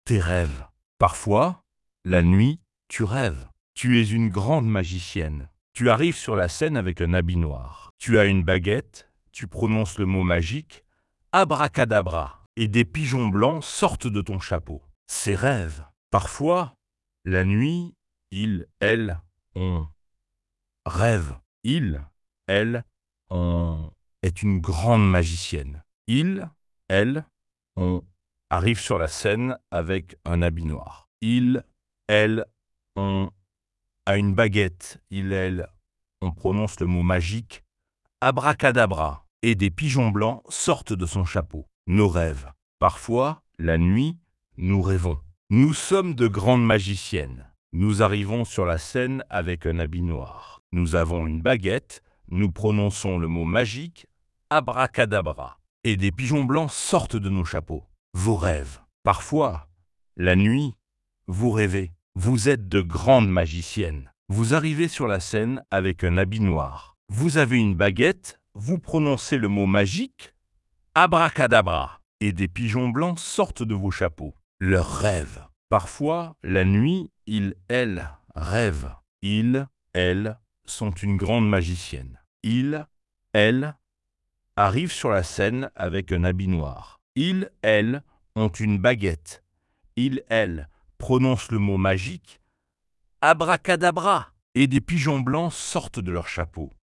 tes rêves. Parfois, la nuit, tu rêves. Tu es une grande magicienne. Tu arrives sur la scène avec un habit noir. Tu as une baguette, tu prononces le mot magique, abracadabra, et des pigeons blancs sortent de ton chapeau. Ces rêves. Parfois, la nuit, il, elle, on rêve. Il, elle, on est une grande magicienne. Il, elle, on arrive sur la scène avec un habit noir. Il, elle, on a une baguette. Il, elle, on prononce le mot magique, abracadabra, et des pigeons blancs sortent de son chapeau. Nos rêves. Parfois, la nuit, nous rêvons. Nous sommes de grandes magiciennes. Nous arrivons sur la scène avec un habit noir. Nous avons une baguette, nous prononçons le mot magique, abracadabra, et des pigeons blancs sortent de nos chapeaux. Vos rêves. Parfois, la nuit, vous rêvez. Vous êtes de grandes magiciennes. Vous arrivez sur la scène avec un habit noir. Vous avez une baguette, vous prononcez le mot magique, abracadabra, et des pigeons blancs sortent de vos chapeaux. Leurs rêves. Parfois, la nuit, ils, elles, rêvent. Ils, elles, sont une grande magicienne. Ils, elles, arrivent sur la scène avec un habit noir. Ils, elles, ont une baguette. Ils, elles, prononcent le mot magique, abracadabra, et des pigeons blancs sortent de leur chapeau.